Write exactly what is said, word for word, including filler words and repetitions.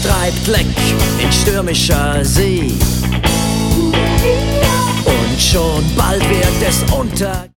treibt Leck in stürmischer See. Und schon bald wird es unter